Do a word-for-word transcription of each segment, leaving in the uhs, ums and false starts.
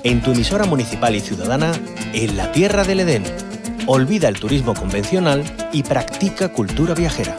en tu emisora municipal y ciudadana, en la Tierra del Edén. Olvida el turismo convencional y practica cultura viajera.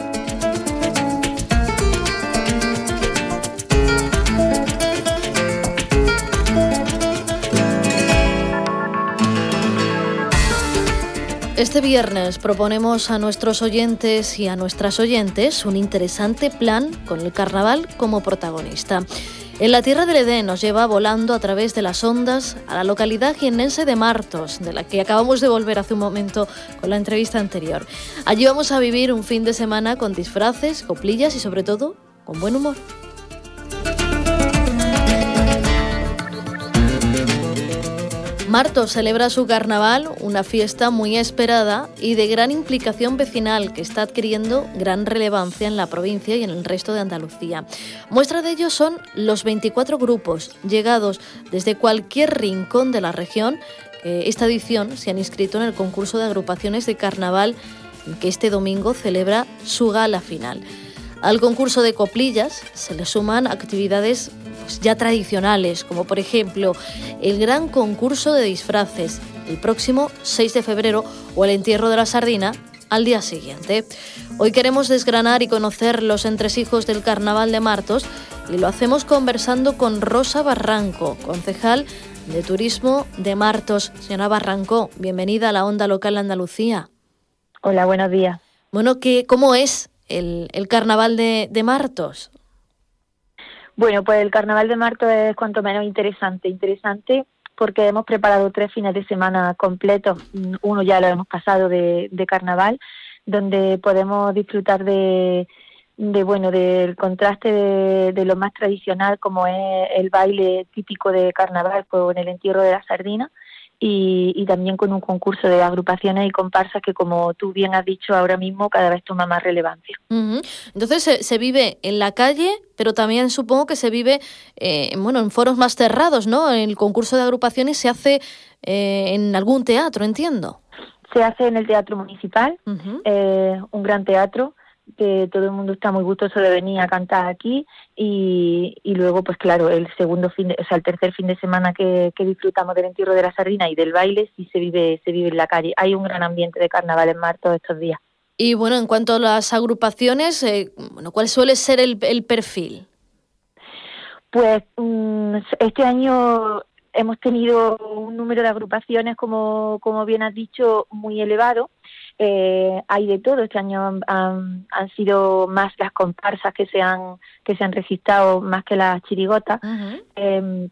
Este viernes proponemos a nuestros oyentes y a nuestras oyentes un interesante plan con el carnaval como protagonista. En la Tierra del Edén nos lleva volando a través de las ondas a la localidad jiennense de Martos, de la que acabamos de volver hace un momento con la entrevista anterior. Allí vamos a vivir un fin de semana con disfraces, coplillas y sobre todo con buen humor. Martos celebra su carnaval, una fiesta muy esperada y de gran implicación vecinal que está adquiriendo gran relevancia en la provincia y en el resto de Andalucía. Muestra de ello son los veinticuatro grupos llegados desde cualquier rincón de la región. Eh, esta edición se han inscrito en el concurso de agrupaciones de carnaval que este domingo celebra su gala final. Al concurso de coplillas se le suman actividades pues, ya tradicionales, como por ejemplo el gran concurso de disfraces el próximo seis de febrero o el entierro de la sardina al día siguiente. Hoy queremos desgranar y conocer los entresijos del Carnaval de Martos y lo hacemos conversando con Rosa Barranco, concejal de Turismo de Martos. Señora Barranco, bienvenida a la Onda Local Andalucía. Hola, buenos días. Bueno, ¿qué, ¿cómo es el, el Carnaval de, de Martos? Bueno, pues el Carnaval de Martos es cuanto menos interesante. Interesante porque hemos preparado tres fines de semana completos. Uno ya lo hemos pasado de, de Carnaval, donde podemos disfrutar de, de bueno, del contraste de, de lo más tradicional, como es el baile típico de Carnaval con el entierro de la sardina. Y, y también con un concurso de agrupaciones y comparsas que, como tú bien has dicho, ahora mismo cada vez toma más relevancia. Uh-huh. Entonces se, se vive en la calle, pero también supongo que se vive eh, bueno, en foros más cerrados, ¿no? El concurso de agrupaciones se hace eh, en algún teatro, entiendo. Se hace en el Teatro Municipal, uh-huh. eh, un gran teatro, que todo el mundo está muy gustoso de venir a cantar aquí y, y luego pues claro el segundo fin de, o sea el tercer fin de semana que, que disfrutamos del entierro de la sardina y del baile sí se vive se vive en la calle. Hay un gran ambiente de carnaval en Martos estos días. Y bueno, en cuanto a las agrupaciones, eh, bueno, ¿cuál suele ser el, el perfil? Pues um, este año hemos tenido un número de agrupaciones, como como bien has dicho, muy elevado. Eh, hay de todo. Este año han, han, han sido más las comparsas que se han que se han registrado más que las chirigotas. Uh-huh. eh,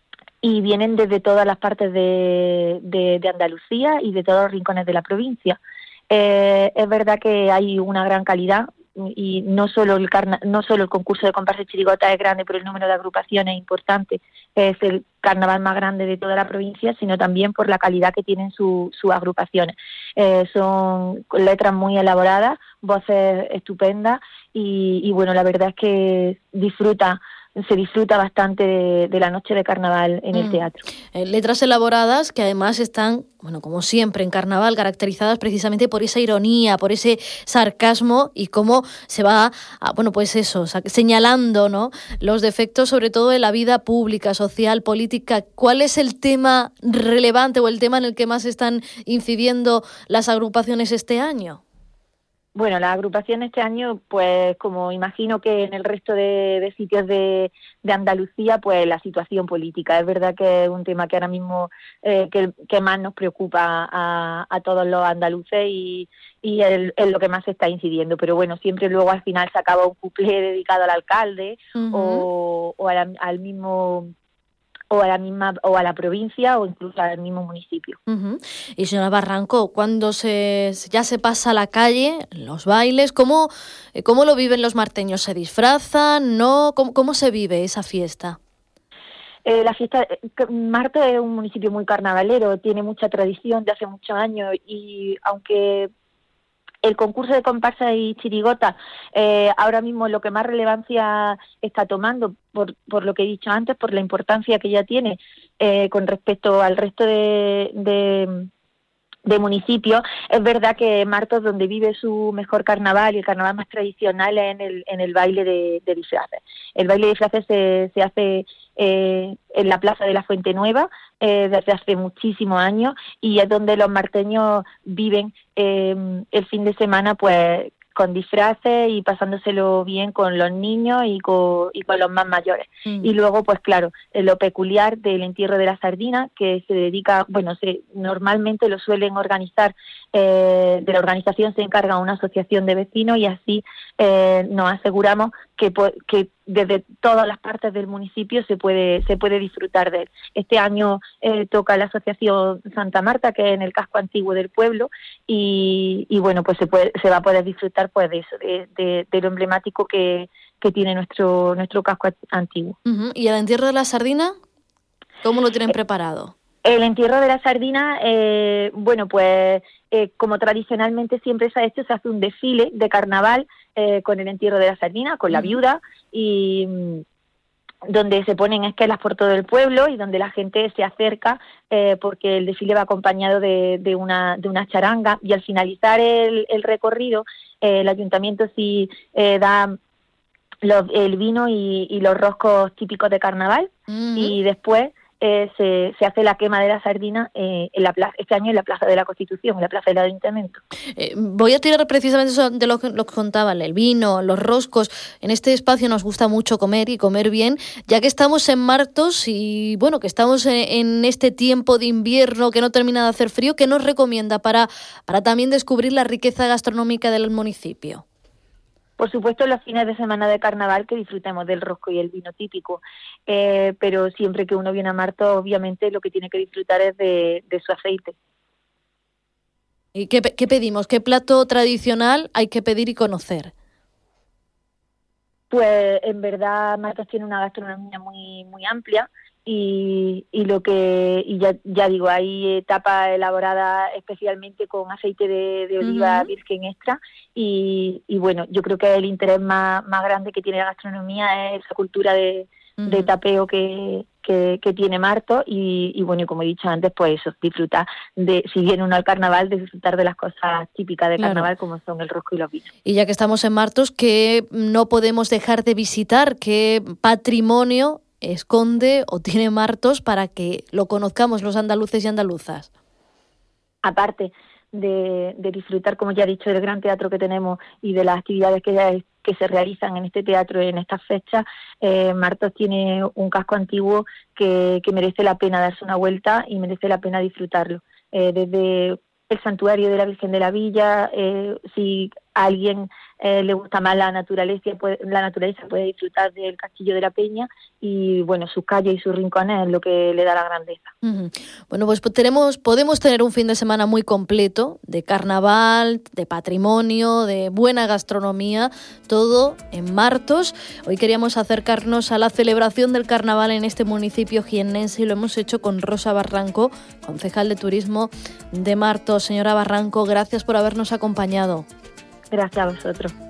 y vienen desde todas las partes de, de, de Andalucía y de todos los rincones de la provincia. Eh, es verdad que hay una gran calidad y no solo el carna, no solo el concurso de comparsa y chirigota es grande, pero el número de agrupaciones es importante. Es el carnaval más grande de toda la provincia, sino también por la calidad que tienen su, sus agrupaciones. Eh, son letras muy elaboradas, voces estupendas y, y bueno, la verdad es que disfruta se disfruta bastante de, de la noche de carnaval en mm. el teatro. Eh, letras elaboradas que además están, bueno, como siempre en carnaval, caracterizadas precisamente por esa ironía, por ese sarcasmo y cómo se va, a, bueno, pues eso, señalando, ¿no?, los defectos sobre todo de la vida pública, social, política. ¿Cuál es el tema relevante o el tema en el que más están incidiendo las agrupaciones este año? Bueno, la agrupación este año, pues como imagino que en el resto de, de sitios de, de Andalucía, pues la situación política. Es verdad que es un tema que ahora mismo eh, que, que más nos preocupa a, a todos los andaluces y, y es, es lo que más se está incidiendo. Pero bueno, siempre luego al final se acaba un cuplé dedicado al alcalde uh-huh. o, o a la, al mismo... o a la misma o a la provincia o incluso al mismo municipio. Uh-huh. Y señora Barranco, cuando se ya se pasa a la calle, los bailes, ¿cómo, cómo lo viven los marteños? ¿Se disfrazan? ¿No? ¿Cómo, cómo se vive esa fiesta? Eh, la fiesta, Martos es un municipio muy carnavalero, tiene mucha tradición de hace muchos años y aunque el concurso de comparsa y chirigota eh, ahora mismo lo que más relevancia está tomando, por, por lo que he dicho antes, por la importancia que ya tiene eh, con respecto al resto de, de, de municipios. Es verdad que Martos, donde vive su mejor carnaval y el carnaval más tradicional, es en el, en el baile de, de disfraces. El baile de disfraces se, se hace eh, en la Plaza de la Fuente Nueva eh, desde hace muchísimos años, y es donde los marteños viven eh, el fin de semana pues con disfraces y pasándoselo bien con los niños y con, y con los más mayores. Mm. Y luego, pues claro, lo peculiar del entierro de la sardina, que se dedica, bueno, se normalmente lo suelen organizar, eh, de la organización se encarga una asociación de vecinos, y así eh, nos aseguramos que, que desde todas las partes del municipio se puede se puede disfrutar de él. Este año eh, toca la Asociación Santa Marta, que es en el casco antiguo del pueblo, y, y bueno, pues se puede se va a poder disfrutar pues de eso, de, de, de lo emblemático que, que tiene nuestro nuestro casco antiguo. Uh-huh. ¿Y el entierro de la sardina, cómo lo tienen eh, preparado? El entierro de la sardina, eh, bueno, pues eh, como tradicionalmente siempre se ha hecho, se hace un desfile de carnaval eh, con el entierro de la sardina, con la viuda, y mm, donde se ponen esquelas por todo el pueblo y donde la gente se acerca eh, porque el desfile va acompañado de, de una de una charanga, y al finalizar el, el recorrido eh, el ayuntamiento sí eh, da los, el vino y, y los roscos típicos de carnaval, uh-huh. y después Eh, se, se hace la quema de la sardina eh, en la plaza, este año en la Plaza de la Constitución, en la Plaza del Ayuntamiento. Eh, voy a tirar precisamente eso de lo que, lo que contaban, el vino, los roscos. En este espacio nos gusta mucho comer y comer bien, ya que estamos en Martos y bueno, que estamos en, en este tiempo de invierno que no termina de hacer frío. ¿Qué nos recomienda para, para también descubrir la riqueza gastronómica del municipio? Por supuesto, los fines de semana de carnaval que disfrutemos del rosco y el vino típico, eh, pero siempre que uno viene a Martos, obviamente lo que tiene que disfrutar es de, de su aceite. ¿Y qué, qué pedimos? ¿Qué plato tradicional hay que pedir y conocer? Pues en verdad Martos tiene una gastronomía muy muy amplia, y, y lo que y ya ya digo, hay tapas elaboradas especialmente con aceite de, de oliva uh-huh. virgen extra, y, y bueno, yo creo que el interés más, más grande que tiene la gastronomía es esa cultura de, uh-huh. de tapeo que, que, que tiene Martos, y, y bueno, y como he dicho antes, pues eso, disfrutar de, si viene uno al carnaval, de disfrutar de las cosas típicas de claro. carnaval, como son el rosco y los vinos. Y ya que estamos en Martos, ¿qué no podemos dejar de visitar? ¿Qué patrimonio esconde o tiene Martos para que lo conozcamos los andaluces y andaluzas? Aparte de, de disfrutar, como ya he dicho, del gran teatro que tenemos y de las actividades que, ya, que se realizan en este teatro en estas fechas, eh, Martos tiene un casco antiguo que, que merece la pena darse una vuelta y merece la pena disfrutarlo. Eh, desde el santuario de la Virgen de la Villa, eh, si a alguien eh, le gusta más la naturaleza, puede, la naturaleza puede disfrutar del Castillo de la Peña, y bueno, sus calles y sus rincones es lo que le da la grandeza. Uh-huh. Bueno, pues tenemos, podemos tener un fin de semana muy completo de carnaval, de patrimonio, de buena gastronomía, todo en Martos. Hoy queríamos acercarnos a la celebración del carnaval en este municipio jiennense, y lo hemos hecho con Rosa Barranco, concejal de turismo de Martos. Señora Barranco, gracias por habernos acompañado. Gracias a vosotros.